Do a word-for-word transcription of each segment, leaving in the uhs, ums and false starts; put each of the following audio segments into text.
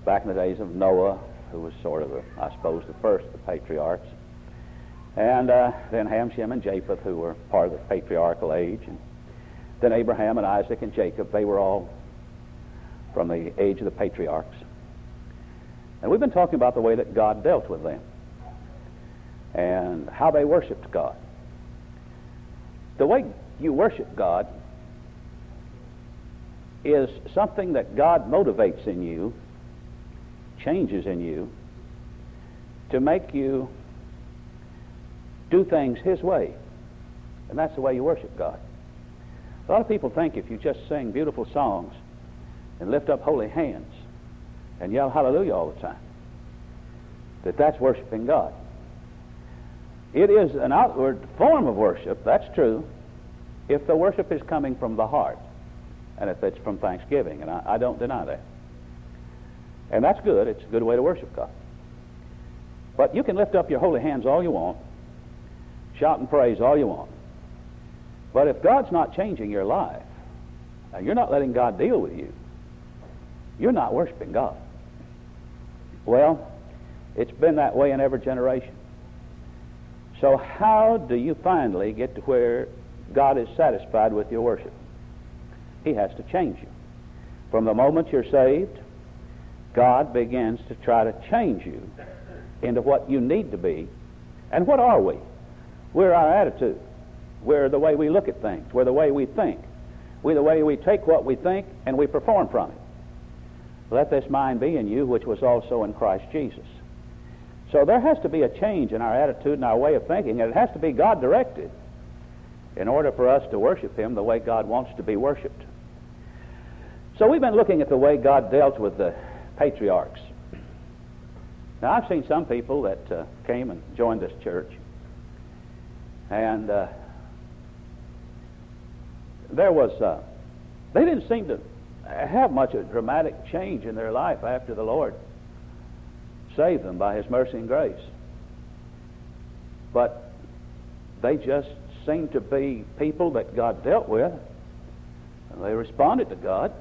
back in the days of Noah, who was sort of, a, I suppose, the first of the patriarchs. And uh, then Ham, Shem, and Japheth, who were part of the patriarchal age. And then Abraham and Isaac and Jacob, they were all from the age of the patriarchs. And we've been talking about the way that God dealt with them and how they worshiped God. The way you worship God is something that God motivates in you, changes in you, to make you do things His way. And that's the way you worship God. A lot of people think if you just sing beautiful songs and lift up holy hands and yell hallelujah all the time, that that's worshiping God. It is an outward form of worship, that's true, if the worship is coming from the heart and if it's from thanksgiving, and I, I don't deny that. And that's good. It's a good way to worship God. But you can lift up your holy hands all you want, shout and praise all you want, but if God's not changing your life, and you're not letting God deal with you, you're not worshiping God. Well, it's been that way in every generation. So how do you finally get to where God is satisfied with your worship? He has to change you. From the moment you're saved, God begins to try to change you into what you need to be. And what are we? We're our attitude. We're the way we look at things. We're the way we think. We're the way we take what we think and we perform from it. Let this mind be in you, which was also in Christ Jesus. So there has to be a change in our attitude and our way of thinking, and it has to be God-directed in order for us to worship Him the way God wants to be worshipped. So we've been looking at the way God dealt with the patriarchs. Now, I've seen some people that uh, came and joined this church, and uh, there was, uh, they didn't seem to have much of a dramatic change in their life after the Lord saved them by His mercy and grace. But they just seemed to be people that God dealt with, and they responded to God,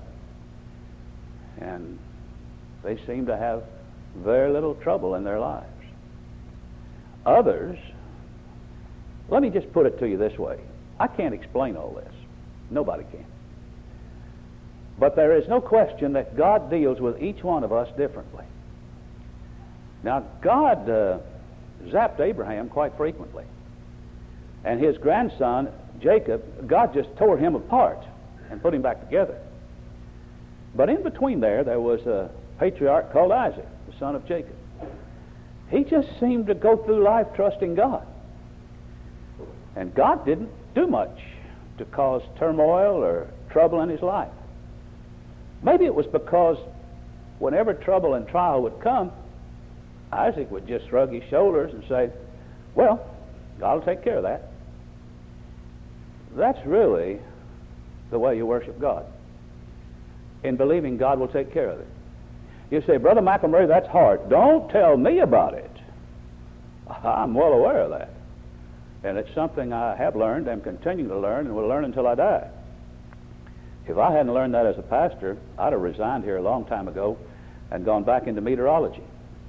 and they seemed to have very little trouble in their lives. Others, let me just put it to you this way. I can't explain all this. Nobody can. But there is no question that God deals with each one of us differently. Now, God uh, zapped Abraham quite frequently. And his grandson, Jacob, God just tore him apart and put him back together. But in between there, there was a patriarch called Isaac, the son of Jacob. He just seemed to go through life trusting God. And God didn't do much to cause turmoil or trouble in his life. Maybe it was because whenever trouble and trial would come, Isaac would just shrug his shoulders and say, well, God will take care of that. That's really the way you worship God, in believing God will take care of it. You say, Brother McElmurray, that's hard. Don't tell me about it. I'm well aware of that. And it's something I have learned and continue to learn and will learn until I die. If I hadn't learned that as a pastor, I'd have resigned here a long time ago and gone back into meteorology.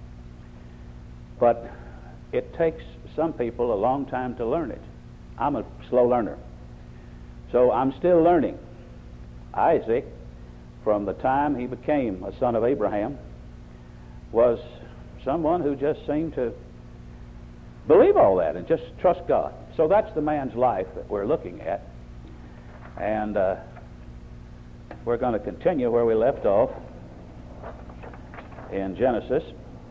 But it takes some people a long time to learn it. I'm a slow learner. So I'm still learning. Isaac, from the time he became a son of Abraham, was someone who just seemed to believe all that and just trust God. So that's the man's life that we're looking at. And uh, we're going to continue where we left off in Genesis.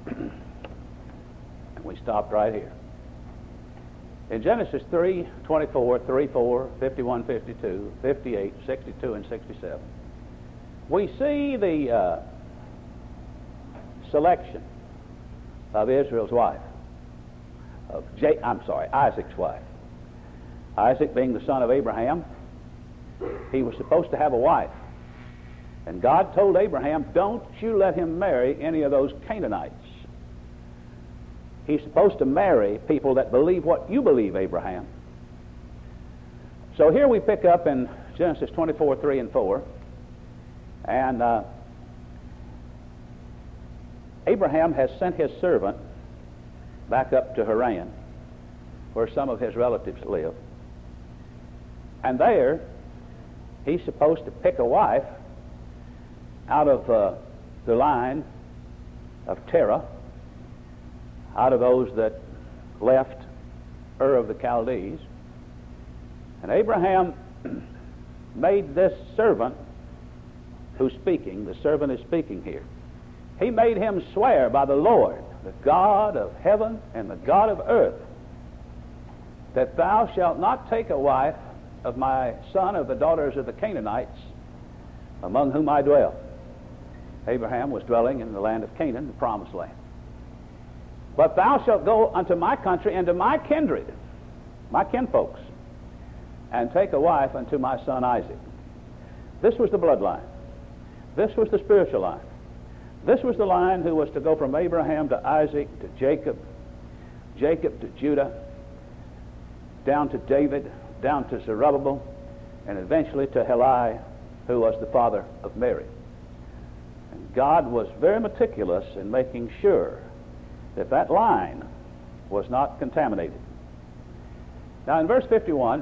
We stopped right here. In Genesis three, twenty-four, thirty-four, fifty-one, fifty-two, fifty-eight, sixty-two, and sixty-seven, we see the uh, selection of Israel's wife, of J- I'm sorry, Isaac's wife. Isaac being the son of Abraham, he was supposed to have a wife. And God told Abraham, don't you let him marry any of those Canaanites. He's supposed to marry people that believe what you believe, Abraham. So here we pick up in Genesis twenty-four, three and four. And uh, Abraham has sent his servant back up to Haran, where some of his relatives live. And there, he's supposed to pick a wife out of uh, the line of Terah, out of those that left Ur of the Chaldees. And Abraham made this servant who's speaking, the servant is speaking here, he made him swear by the Lord, the God of heaven and the God of earth, that thou shalt not take a wife of my son of the daughters of the Canaanites, among whom I dwell. Abraham was dwelling in the land of Canaan, the promised land. But thou shalt go unto my country and to my kindred, my kinfolks, and take a wife unto my son Isaac. This was the bloodline. This was the spiritual line. This was the line who was to go from Abraham to Isaac to Jacob, Jacob to Judah, down to David, down to Zerubbabel, and eventually to Heli, who was the father of Mary. And God was very meticulous in making sure that that line was not contaminated. Now in verse fifty-one,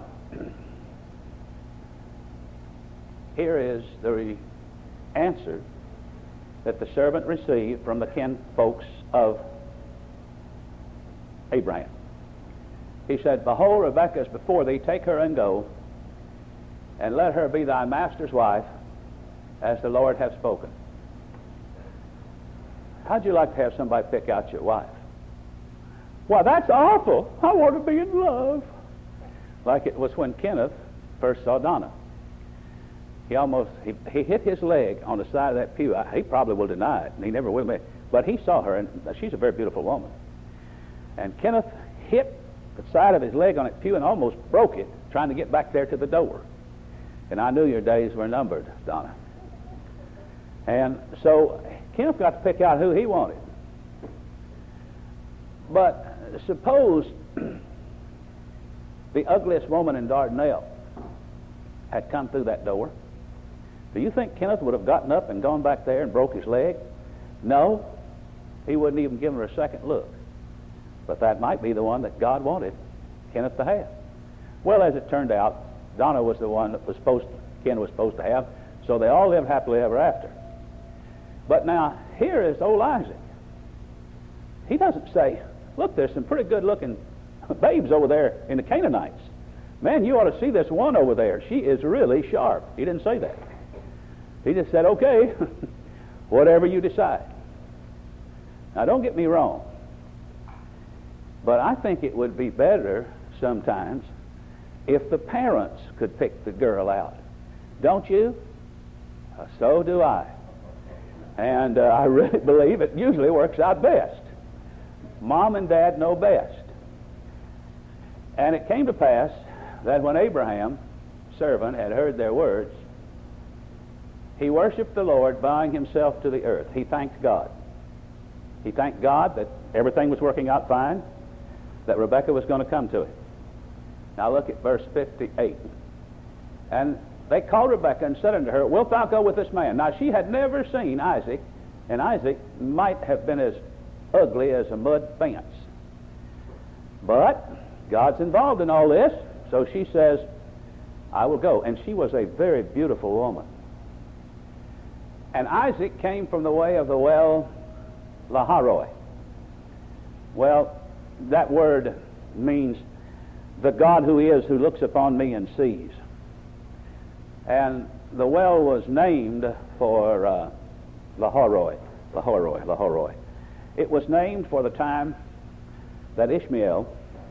here is the answer that the servant received from the kinfolks of Abraham. He said, Behold, Rebekah is before thee, take her and go, and let her be thy master's wife, as the Lord hath spoken. How'd you like to have somebody pick out your wife? Why, that's awful. I want to be in love. Like it was when Kenneth first saw Donna. He almost, he, he hit his leg on the side of that pew. He probably will deny it, and he never will admit it. But he saw her, and she's a very beautiful woman. And Kenneth hit the side of his leg on that pew and almost broke it, trying to get back there to the door. And I knew your days were numbered, Donna. And so Kenneth got to pick out who he wanted. But suppose the ugliest woman in Dardanelle had come through that door. Do you think Kenneth would have gotten up and gone back there and broke his leg? No. He wouldn't even give her a second look. But that might be the one that God wanted Kenneth to have. Well, as it turned out, Donna was the one that was supposed to, Ken was supposed to have, so they all lived happily ever after. But now, here is old Isaac. He doesn't say, look, there's some pretty good-looking babes over there in the Canaanites. Man, you ought to see this one over there. She is really sharp. He didn't say that. He just said, okay, whatever you decide. Now, don't get me wrong, but I think it would be better sometimes if the parents could pick the girl out. Don't you? Uh, so do I. And uh, I really believe it usually works out best. Mom and Dad know best. And it came to pass that when Abraham, servant, had heard their words, he worshiped the Lord, bowing himself to the earth. He thanked God. He thanked God that everything was working out fine, that Rebekah was going to come to him. Now look at verse fifty-eight. And they called Rebekah and said unto her, Wilt thou go with this man? Now she had never seen Isaac, and Isaac might have been as ugly as a mud fence. But God's involved in all this, so she says, I will go. And she was a very beautiful woman. And Isaac came from the way of the well Laharoi. Well, that word means the God who is, who looks upon me and sees. And the well was named for uh, Laharoi, Laharoi, Laharoi. It was named for the time that Ishmael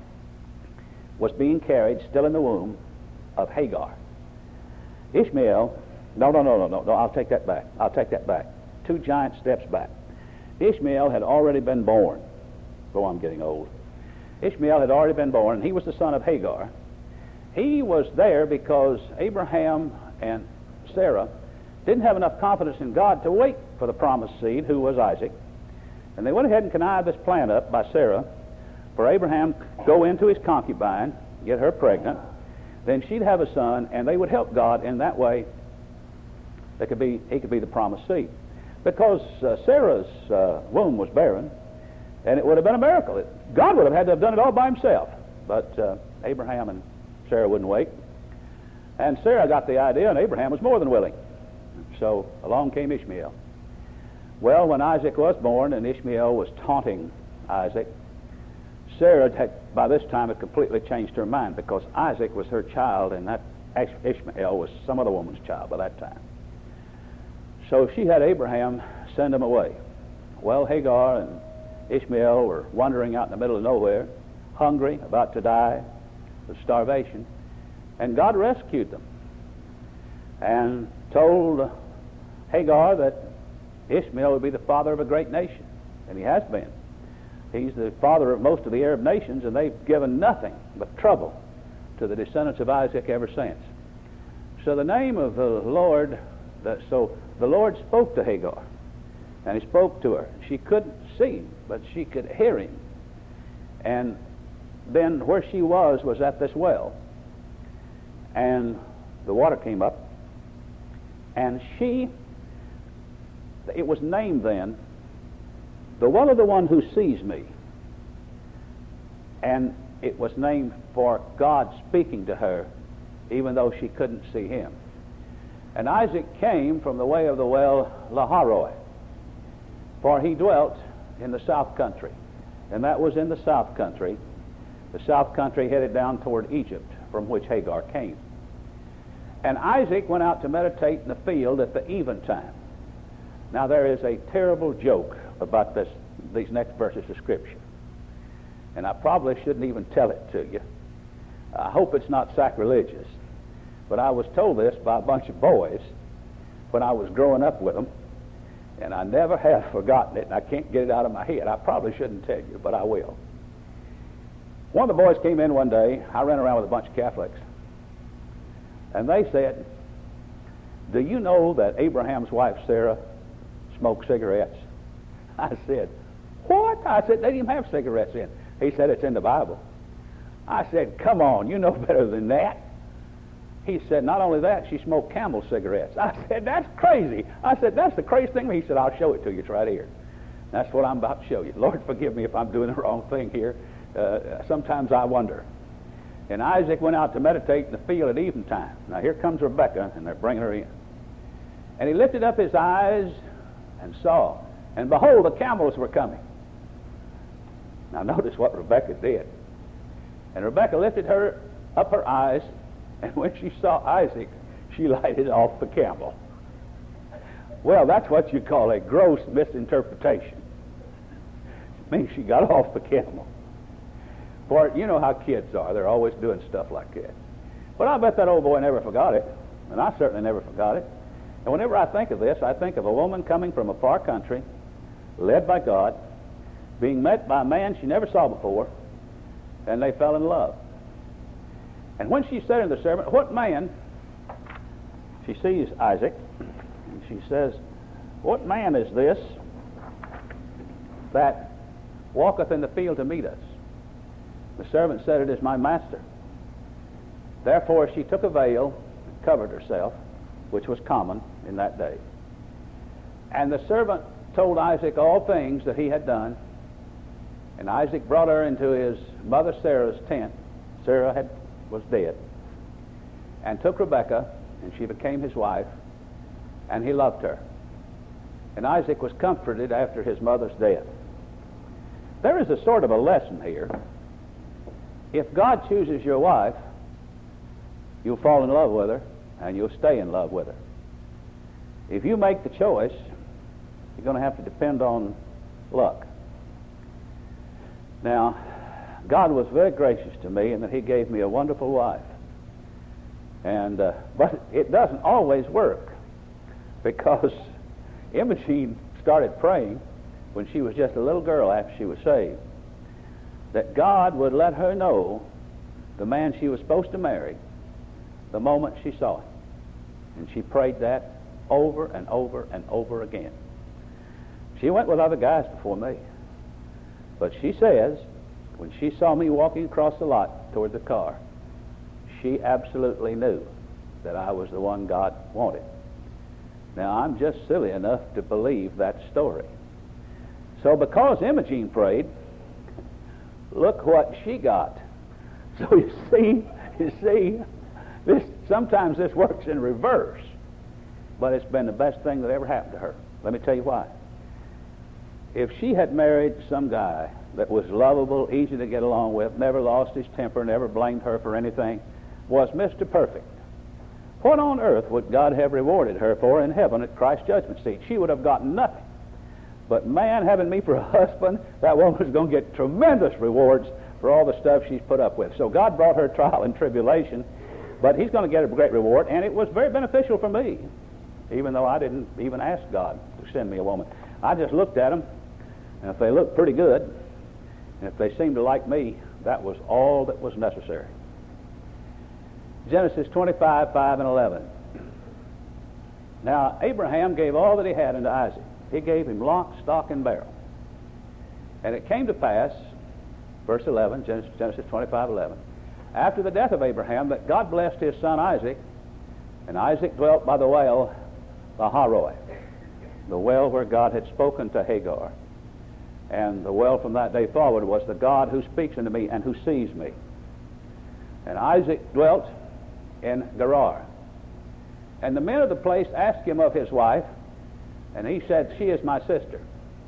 was being carried, still in the womb, of Hagar. Ishmael, no, no, no, no, no, no, I'll take that back. I'll take that back. Two giant steps back. Ishmael had already been born. Oh, I'm getting old. Ishmael had already been born, and he was the son of Hagar. He was there because Abraham and Sarah didn't have enough confidence in God to wait for the promised seed, who was Isaac. And they went ahead and connived this plan up by Sarah for Abraham to go into his concubine, get her pregnant, then she'd have a son, and they would help God in that way. They could be, he could be the promised seed. because uh, Sarah's uh, womb was barren, and it would have been a miracle. It, God would have had to have done it all by himself, but uh, Abraham and Sarah wouldn't wait. And Sarah got the idea, and Abraham was more than willing. So along came Ishmael. Well, when Isaac was born and Ishmael was taunting Isaac, Sarah had, by this time, had completely changed her mind, because Isaac was her child, and that Ishmael was some other woman's child by that time. So she had Abraham send him away. Well, Hagar and Ishmael were wandering out in the middle of nowhere, hungry, about to die of starvation, and God rescued them and told Hagar that Ishmael would be the father of a great nation, and he has been. He's the father of most of the Arab nations, and they've given nothing but trouble to the descendants of Isaac ever since. So the name of the Lord, the, so the Lord spoke to Hagar, and he spoke to her. She couldn't see him, but she could hear him. And then where she was was at this well, and the water came up, and she, it was named then, the well of the one who sees me. And it was named for God speaking to her, even though she couldn't see him. And Isaac came from the way of the well Lahairoi, for he dwelt in the south country. And that was in the south country, the south country headed down toward Egypt, from which Hagar came. And Isaac went out to meditate in the field at the eventime. Now there is a terrible joke about this, these next verses of Scripture. And I probably shouldn't even tell it to you. I hope it's not sacrilegious. But I was told this by a bunch of boys when I was growing up with them, and I never have forgotten it, and I can't get it out of my head. I probably shouldn't tell you, but I will. One of the boys came in one day. I ran around with a bunch of Catholics, and they said, "Do you know that Abraham's wife Sarah smoked cigarettes?" I said, "What?" I said, "They didn't even have cigarettes in." He said, "It's in the Bible." I said, "Come on, you know better than that." He said, "Not only that, she smoked Camel cigarettes." I said, "That's crazy." I said, "That's the craziest thing." He said, "I'll show it to you. It's right here." That's what I'm about to show you. Lord, forgive me if I'm doing the wrong thing here. Uh, sometimes I wonder. And Isaac went out to meditate in the field at eventime. Now here comes Rebekah, and they're bringing her in. And he lifted up his eyes and saw, and behold, the camels were coming. Now notice what Rebekah did. And Rebekah lifted her up her eyes, and when she saw Isaac, she lighted off the camel. Well, that's what you call a gross misinterpretation. It means she got off the camel. For you know how kids are. They're always doing stuff like that. But I bet that old boy never forgot it, and I certainly never forgot it. And whenever I think of this, I think of a woman coming from a far country, led by God, being met by a man she never saw before, and they fell in love. And when she said to the servant, "What man?" She sees Isaac, and she says, "What man is this that walketh in the field to meet us?" The servant said, "It is my master." Therefore she took a veil and covered herself, which was common in that day. And the servant told Isaac all things that he had done. And Isaac brought her into his mother Sarah's tent. Sarah had, was dead. And took Rebekah, and she became his wife, and he loved her. And Isaac was comforted after his mother's death. There is a sort of a lesson here. If God chooses your wife, you'll fall in love with her, and you'll stay in love with her. If you make the choice, you're going to have to depend on luck. Now, God was very gracious to me in that he gave me a wonderful wife. And uh, but it doesn't always work, because Imogene started praying when she was just a little girl after she was saved, that God would let her know the man she was supposed to marry the moment she saw him. And she prayed that over and over and over again. She went with other guys before me. But she says, when she saw me walking across the lot toward the car, she absolutely knew that I was the one God wanted. Now, I'm just silly enough to believe that story. So because Imogene prayed, look what she got. So you see, you see, this sometimes this works in reverse, but it's been the best thing that ever happened to her. Let me tell you why. If she had married some guy that was lovable, easy to get along with, never lost his temper, never blamed her for anything, was Mister Perfect, what on earth would God have rewarded her for in heaven at Christ's judgment seat? She would have gotten nothing. But man, having me for a husband, that woman's going to get tremendous rewards for all the stuff she's put up with. So God brought her trial and tribulation, but he's going to get a great reward, and it was very beneficial for me, even though I didn't even ask God to send me a woman. I just looked at them, and if they looked pretty good, and if they seemed to like me, that was all that was necessary. Genesis twenty-five, five and eleven. Now, Abraham gave all that he had unto Isaac. He gave him lock, stock, and barrel. And it came to pass, verse eleven, Genesis, Genesis twenty-five, eleven, after the death of Abraham, that God blessed his son Isaac, and Isaac dwelt by the well, Lahairoi, the well where God had spoken to Hagar. And the well from that day forward was the God who speaks unto me and who sees me. And Isaac dwelt in Gerar. And the men of the place asked him of his wife, and he said, she is my sister.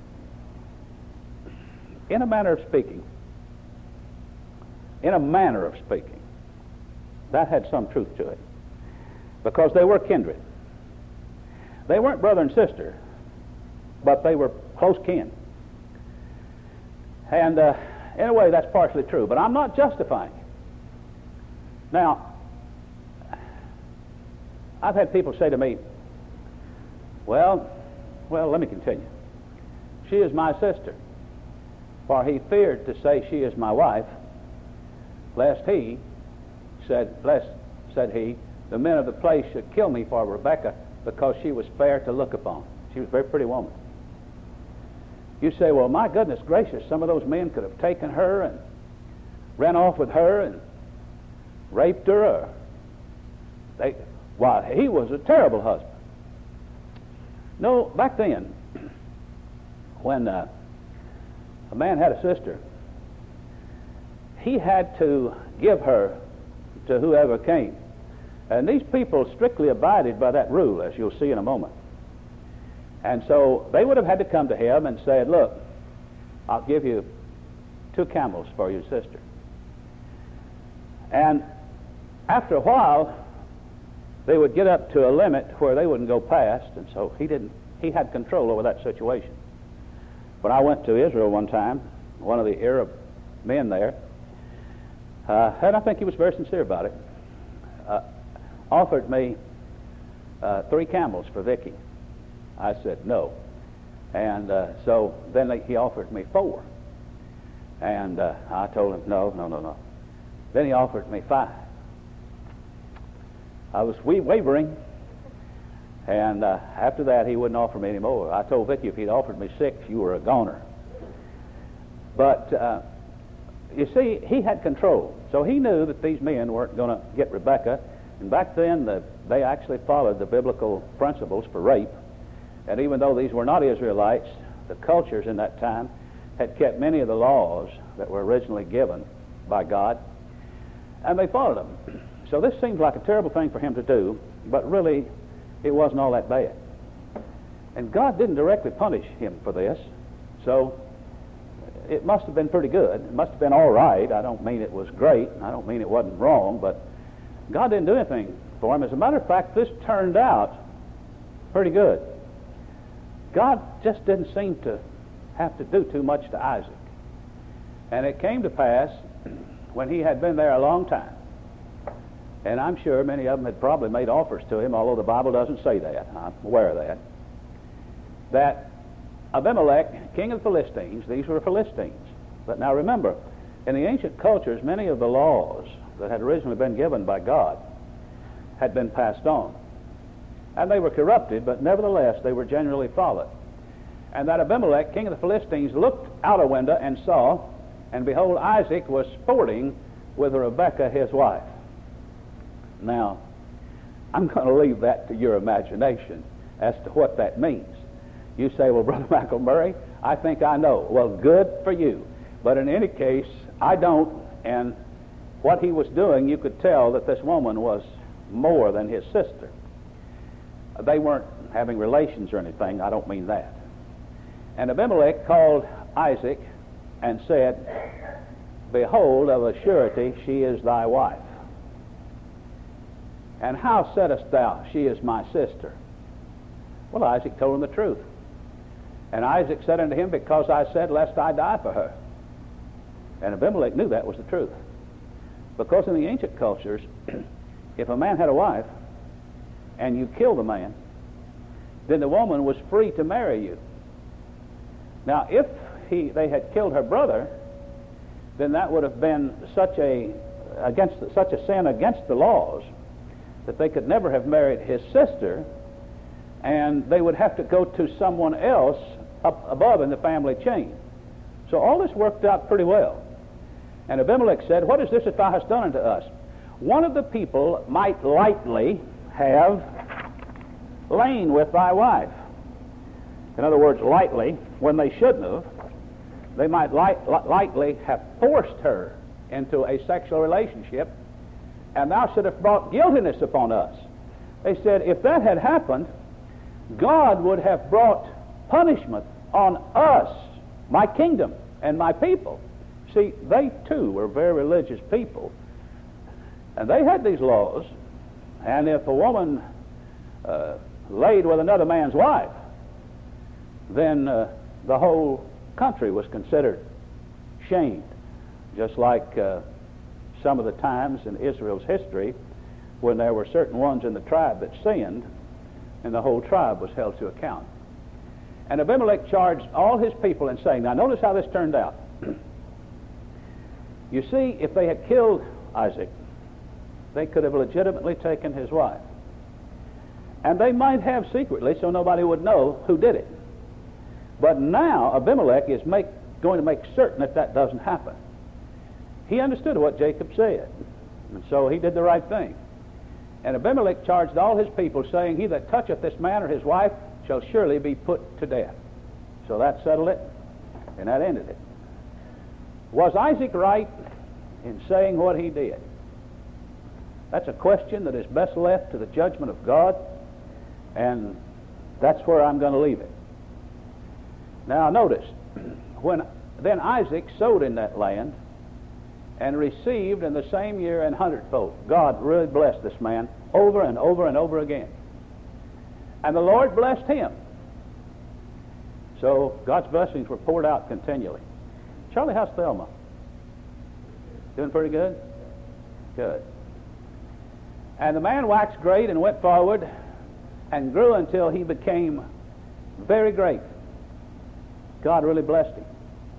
In a manner of speaking, in a manner of speaking, that had some truth to it, because they were kindred. They weren't brother and sister, but they were close kin. And uh, in a way, that's partially true, but I'm not justifying it. Now, I've had people say to me, well, well, let me continue. She is my sister, for he feared to say she is my wife, lest he, said, lest, said he, the men of the place should kill me for Rebekah, because she was fair to look upon. She was a very pretty woman. You say, well, my goodness gracious, some of those men could have taken her and ran off with her and raped her. Or they, why, he was a terrible husband. No, back then, when uh, a man had a sister, he had to give her to whoever came. And these people strictly abided by that rule, as you'll see in a moment. And so they would have had to come to him and said, look, I'll give you two camels for your sister. And after a while, they would get up to a limit where they wouldn't go past, and so he didn't. He had control over that situation. When I went to Israel one time, one of the Arab men there, uh, and I think he was very sincere about it, uh, offered me uh, three camels for Vicky. I said no, and uh, so then they, he offered me four, and uh, I told him no, no, no, no. Then he offered me five. I was wavering, and uh, after that he wouldn't offer me any more. I told Vicky if he'd offered me six, you were a goner. But uh, you see, he had control, so he knew that these men weren't going to get Rebekah. And back then, the, they actually followed the biblical principles for rape. And even though these were not Israelites, the cultures in that time had kept many of the laws that were originally given by God, and they followed them. So this seemed like a terrible thing for him to do, but really it wasn't all that bad. And God didn't directly punish him for this, so it must have been pretty good. It must have been all right. I don't mean it was great. I don't mean it wasn't wrong, but God didn't do anything for him. As a matter of fact, this turned out pretty good. God just didn't seem to have to do too much to Isaac. And it came to pass, when he had been there a long time, and I'm sure many of them had probably made offers to him, although the Bible doesn't say that. I'm aware of that. That Abimelech, king of the Philistines, these were Philistines. But now remember, in the ancient cultures, many of the laws that had originally been given by God had been passed on. And they were corrupted, but nevertheless they were generally followed. And that Abimelech, king of the Philistines, looked out a window and saw, and behold, Isaac was sporting with Rebekah, his wife. Now, I'm going to leave that to your imagination. as to what that means. You say, well, Brother McElmurray, I think I know. Well, good for you. But in any case, I don't, and what he was doing, you could tell that this woman was more than his sister. They weren't having relations or anything, I don't mean that. And Abimelech called Isaac and said, behold, of a surety she is thy wife. And how saidest thou, she is my sister? Well, Isaac told him the truth. And Isaac said unto him, because I said, lest I die for her. And Abimelech knew that was the truth. Because in the ancient cultures, if a man had a wife and you killed the man, then the woman was free to marry you. Now, if he they had killed her brother, then that would have been such a against such a sin against the laws that they could never have married his sister, and they would have to go to someone else up above in the family chain. So all this worked out pretty well. And Abimelech said, what is this that thou hast done unto us? One of the people might lightly have lain with thy wife. In other words, lightly, when they shouldn't have. They might light, lightly have forced her into a sexual relationship, and thou should have brought guiltiness upon us. They said, if that had happened, God would have brought punishment on us, my kingdom, and my people. See, they too were very religious people, and they had these laws, and if a woman uh, laid with another man's wife, then uh, the whole country was considered shamed, just like uh, some of the times in Israel's history when there were certain ones in the tribe that sinned, and the whole tribe was held to account. And Abimelech charged all his people in saying, now notice how this turned out. You see, if they had killed Isaac, they could have legitimately taken his wife. And they might have secretly, so nobody would know who did it. But now Abimelech is make, going to make certain that that doesn't happen. He understood what Jacob said, and so he did the right thing. And Abimelech charged all his people, saying, he that toucheth this man or his wife shall surely be put to death. So that settled it, and that ended it. Was Isaac right in saying what he did? That's a question that is best left to the judgment of God, and that's where I'm going to leave it. Now notice, when then Isaac sowed in that land and received in the same year an hundredfold. God really blessed this man over and over and over again. And the Lord blessed him. So God's blessings were poured out continually. Charlie, how's Thelma? Doing pretty good? Good. And the man waxed great and went forward and grew until he became very great. God really blessed him.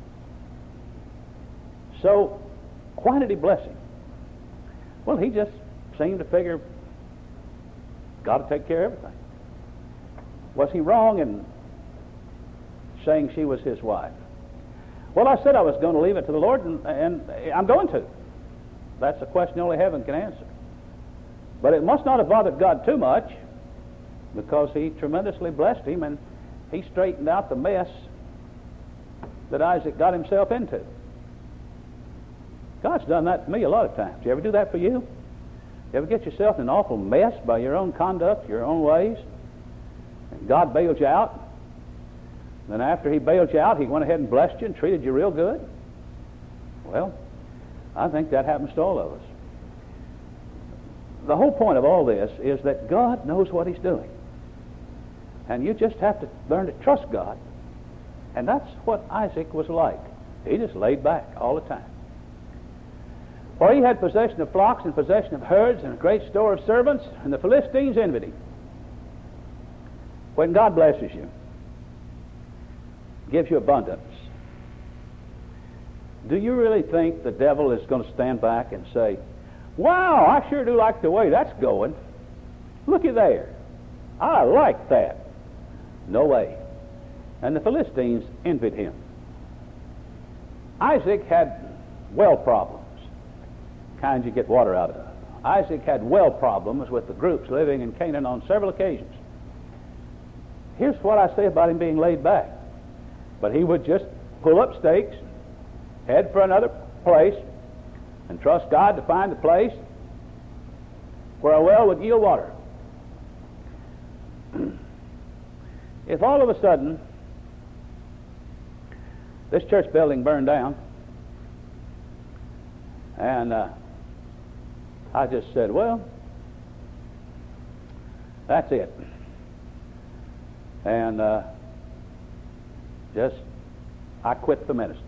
So, why did he bless him? Well, he just seemed to figure God would take care of everything. Was he wrong in saying she was his wife? Well, I said I was going to leave it to the Lord, and, and I'm going to. That's a question only heaven can answer. But it must not have bothered God too much, because he tremendously blessed him, and he straightened out the mess that Isaac got himself into. God's done that to me a lot of times. You ever do that for you? You ever get yourself in an awful mess by your own conduct, your own ways? And God bailed you out. Then after he bailed you out, he went ahead and blessed you and treated you real good? Well, I think that happens to all of us. The whole point of all this is that God knows what he's doing. And you just have to learn to trust God. And that's what Isaac was like. He just laid back all the time. For he had possession of flocks and possession of herds and a great store of servants, and the Philistines envied him. When God blesses you, gives you abundance, do you really think the devil is going to stand back and say, wow, I sure do like the way that's going. Looky there. I like that. No way. And the Philistines envied him. Isaac had well problems, kinds you get water out of. Isaac had well problems with the groups living in Canaan on several occasions. here's what I say about him being laid back. But he would just pull up stakes, head for another place, and trust God to find the place where a well would yield water. If all of a sudden this church building burned down, and uh, I just said, well, that's it. And uh, just, I quit the ministry.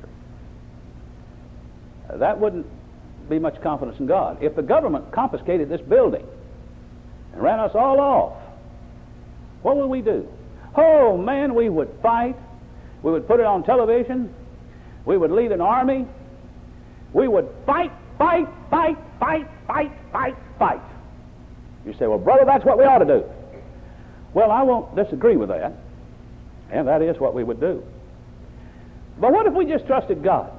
Uh, that wouldn't be much confidence in God. If the government confiscated this building and ran us all off, what would we do? Oh, man, we would fight. We would put it on television. We would lead an army. We would fight, fight, fight, fight, fight, fight, fight. You say, well, brother, that's what we ought to do. Well, I won't disagree with that, and that is what we would do. But what if we just trusted God?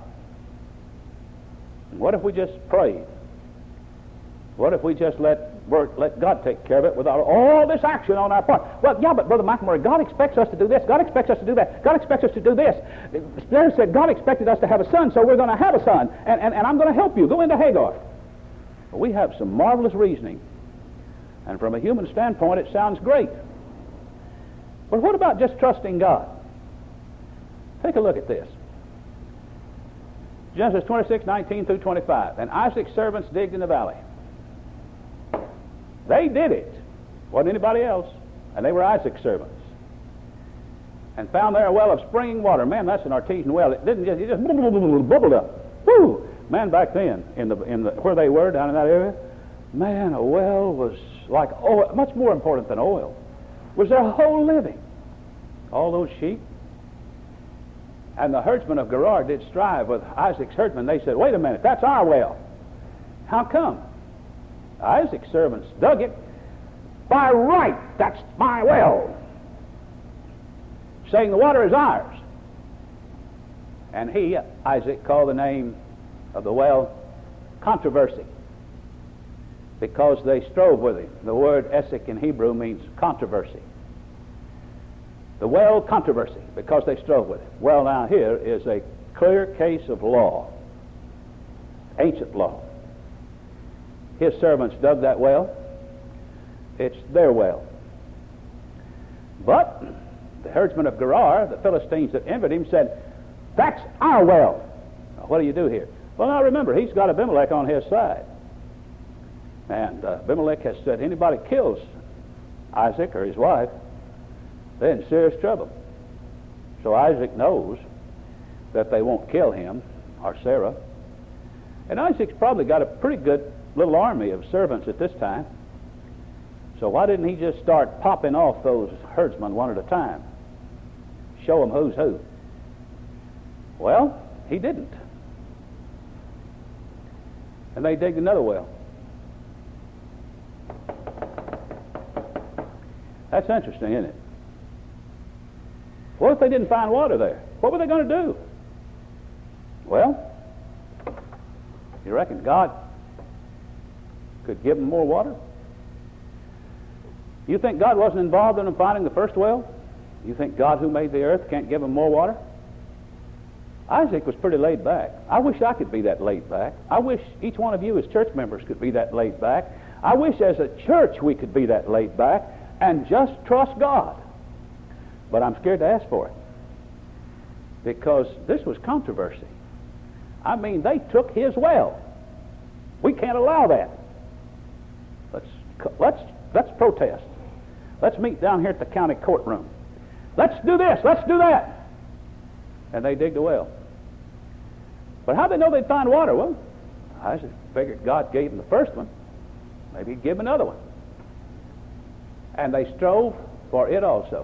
What if we just prayed? What if we just let work, let God take care of it without all this action on our part? Well, yeah, but Brother McElmurray, God expects us to do this. God expects us to do that. God expects us to do this. There said God expected us to have a son, so we're going to have a son, and, and, and I'm going to help you. Go into Hagar. Well, we have some marvelous reasoning, and from a human standpoint, it sounds great. But what about just trusting God? Take a look at this. Genesis twenty-six, nineteen through twenty-five. And Isaac's servants digged in the valley. They did it. Wasn't anybody else. And they were Isaac's servants. And found there a well of springing water. Man, that's an artesian well. It didn't just, it just bubbled up. Woo! Man, back then, in the, in the, where they were, down in that area, man, a well was like oil, much more important than oil. Was their whole living. All those sheep. And the herdsmen of Gerar did strive with Isaac's herdsmen. They said, wait a minute, that's our well. How come? Isaac's servants dug it. By right, that's my well. Saying the water is ours. And he, Isaac, called the name of the well Controversy, because they strove with him. The word Esek in Hebrew means controversy. The well Controversy, because they strove with him. Well, now here is a clear case of law, ancient law. His servants dug that well. It's their well. But the herdsmen of Gerar, the Philistines that envied him, said, that's our well. Now, what do you do here? Well, now remember, he's got Abimelech on his side. And uh, Abimelech has said, anybody kills Isaac or his wife, they're in serious trouble. So Isaac knows that they won't kill him or Sarah. And Isaac's probably got a pretty good little army of servants at this time. So why didn't he just start popping off those herdsmen one at a time? Show them who's who. Well, he didn't. And they digged another well. That's interesting, isn't it? What if they didn't find water there? What were they going to do? Well, you reckon God could give them more water? You think God wasn't involved in them finding the first well? You think God, who made the earth, can't give them more water? Isaac was pretty laid back. I wish I could be that laid back. I wish each one of you as church members could be that laid back. I wish as a church we could be that laid back and just trust God. But I'm scared to ask for it, because this was controversy. I mean, they took his well. We can't allow that. Let's let's let's protest. Let's meet down here at the county courtroom. Let's do this. Let's do that. And they digged a well. But how'd they know they'd find water? Well, I figured God gave them the first one. Maybe he'd give them another one. And they strove for it also.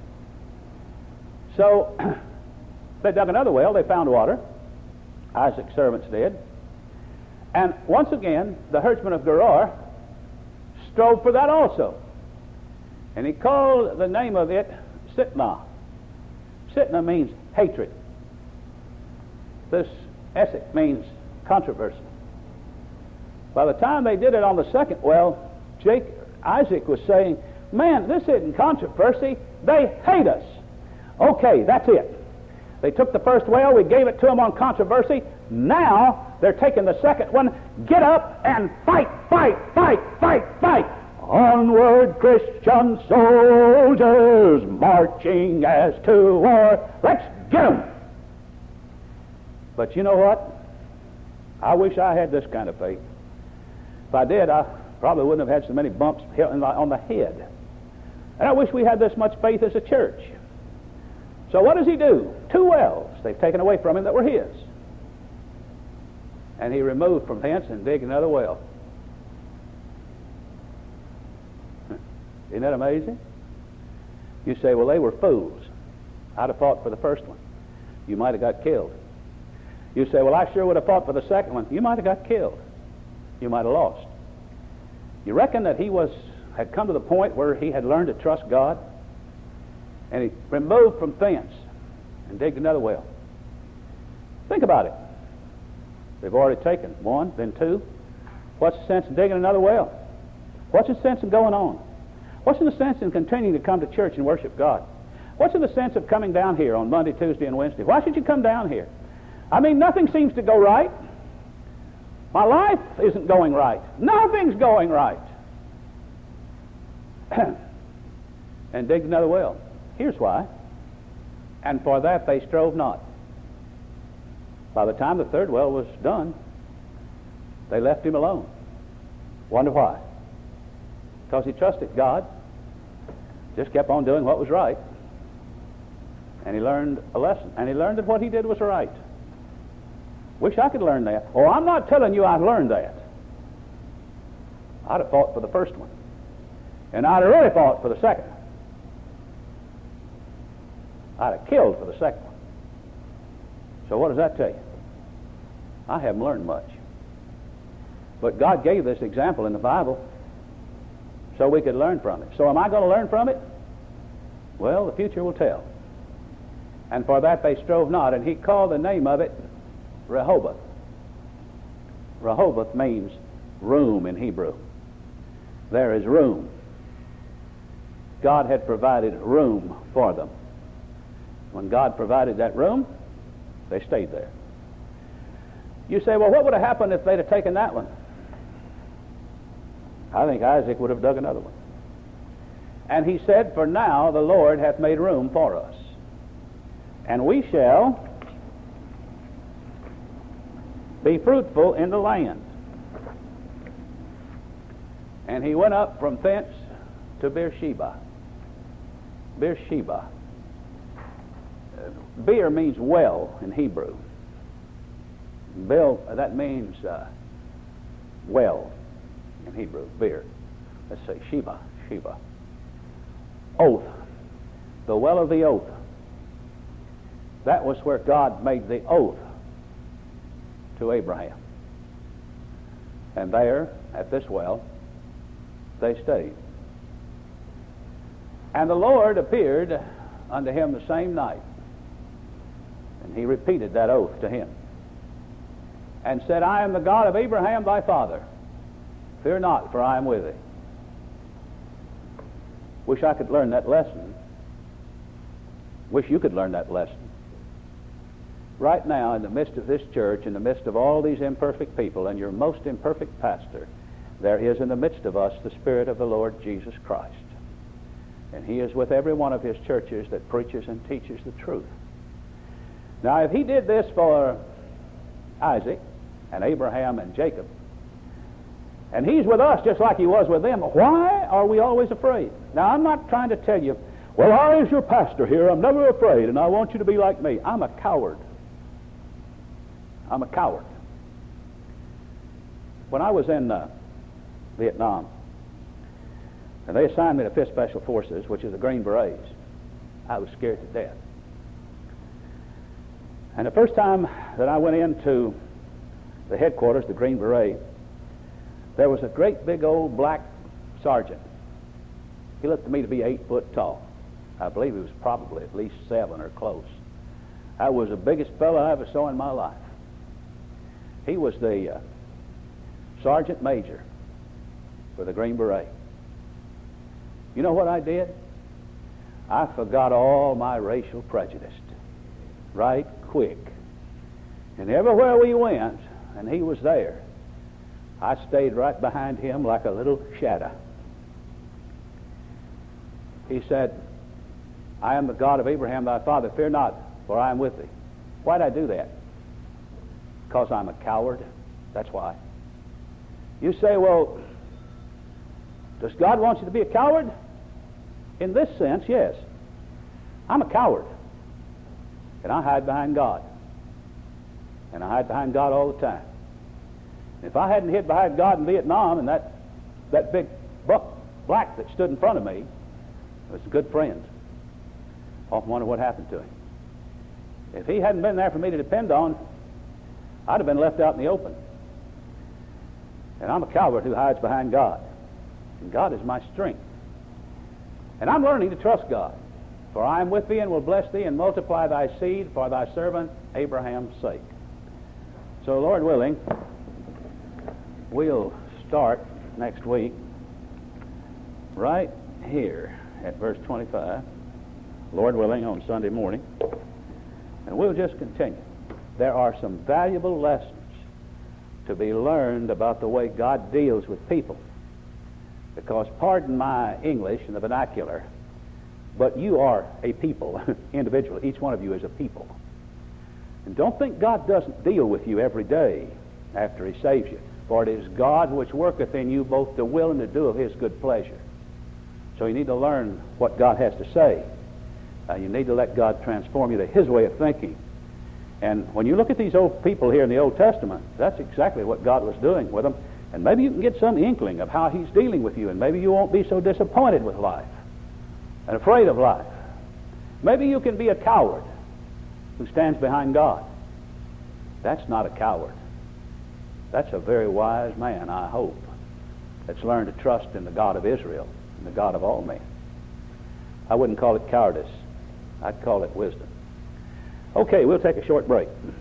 So they dug another well. They found water. Isaac's servants did. And once again, the herdsman of Gerar strove for that also. And he called the name of it Sitnah. Sitnah means hatred. This Esek means controversy. By the time they did it on the second well, Jake, Isaac was saying, man, this isn't controversy. They hate us. Okay, that's it. They took the first well, we gave it to them on controversy. Now they're taking the second one. Get up and fight, fight, fight, fight, fight. Onward, Christian soldiers, marching as to war. Let's get them. But you know what? I wish I had this kind of faith. If I did, I probably wouldn't have had so many bumps on the head. And I wish we had this much faith as a church. So what does he do? Two wells they've taken away from him that were his. And he removed from thence and digged another well. Isn't that amazing? You say, well, they were fools. I'd have fought for the first one. You might have got killed. You say, well, I sure would have fought for the second one. You might have got killed. You might have lost. You reckon that he was had come to the point where he had learned to trust God? And he removed from thence and digged another well. Think about it. They've already taken one, then two. What's the sense in digging another well? What's the sense in going on? What's the sense in continuing to come to church and worship God? What's in the sense of coming down here on Monday, Tuesday, and Wednesday? Why should you come down here? I mean, nothing seems to go right. My life isn't going right. Nothing's going right. And digged another well. Here's why. And for that they strove not. By the time the third well was done, they left him alone. Wonder why? Because he trusted God, just kept on doing what was right, and he learned a lesson. And he learned that what he did was right. Wish I could learn that. Oh, I'm not telling you I learned that. I'd have fought for the first one. And I'd have really fought for the second one. I'd have killed for the second one. So what does that tell you? I haven't learned much. But God gave this example in the Bible so we could learn from it. So am I going to learn from it? Well, the future will tell. And for that they strove not, and he called the name of it Rehoboth. Rehoboth means room in Hebrew. There is room. God had provided room for them. When God provided that room, they stayed there. You say, well, what would have happened if they'd have taken that one? I think Isaac would have dug another one. And he said, for now the Lord hath made room for us, and we shall be fruitful in the land. And he went up from thence to Beersheba. Beersheba. Beer means well in Hebrew. Bill, that means uh, well in Hebrew, beer. Let's say Sheba, Sheba. Oath, the well of the oath. That was where God made the oath to Abraham. And there, at this well, they stayed. And the Lord appeared unto him the same night, and he repeated that oath to him, and said, I am the God of Abraham thy father. Fear not, for I am with thee. Wish I could learn that lesson. Wish you could learn that lesson. Right now, in the midst of this church, in the midst of all these imperfect people, and your most imperfect pastor, there is in the midst of us the Spirit of the Lord Jesus Christ. And he is with every one of his churches that preaches and teaches the truth. Now, if he did this for Isaac and Abraham and Jacob, and he's with us just like he was with them, why are we always afraid? Now, I'm not trying to tell you, well, I, as your pastor here, I'm never afraid, and I want you to be like me. I'm a coward. I'm a coward. When I was in uh, Vietnam, and they assigned me to Fifth Special Forces, which is the Green Berets, I was scared to death. And the first time that I went into the headquarters, the Green Beret, there was a great big old black sergeant. He looked to me to be eight foot tall. I believe he was probably at least seven or close. I was the biggest fellow I ever saw in my life. He was the uh, sergeant major for the Green Beret. You know what I did? I forgot all my racial prejudice right quick. And everywhere we went, and he was there, I stayed right behind him like a little shadow. He said, I am the God of Abraham thy father. Fear not, for I am with thee. Why'd I do that? Because I'm a coward. That's why. You say, well, does God want you to be a coward? In this sense, yes. I'm a coward. And I hide behind God. And I hide behind God all the time. If I hadn't hid behind God in Vietnam, and that, that big buck black that stood in front of me was a good friend. Often wonder what happened to him. If he hadn't been there for me to depend on, I'd have been left out in the open. And I'm a coward who hides behind God. And God is my strength. And I'm learning to trust God. For I am with thee and will bless thee and multiply thy seed for thy servant Abraham's sake. So, Lord willing, we'll start next week right here at verse twenty-five. Lord willing, on Sunday morning. And we'll just continue. There are some valuable lessons to be learned about the way God deals with people. Because, pardon my English in the vernacular, but you are a people, individually. Each one of you is a people. And don't think God doesn't deal with you every day after he saves you. For it is God which worketh in you both to will and to do of his good pleasure. So you need to learn what God has to say. Uh, you need to let God transform you to his way of thinking. And when you look at these old people here in the Old Testament, that's exactly what God was doing with them. And maybe you can get some inkling of how he's dealing with you, and maybe you won't be so disappointed with life and afraid of life. Maybe you can be a coward who stands behind God. That's not a coward. That's a very wise man, I hope, that's learned to trust in the God of Israel and the God of all men. I wouldn't call it cowardice. I'd call it wisdom. Okay, we'll take a short break.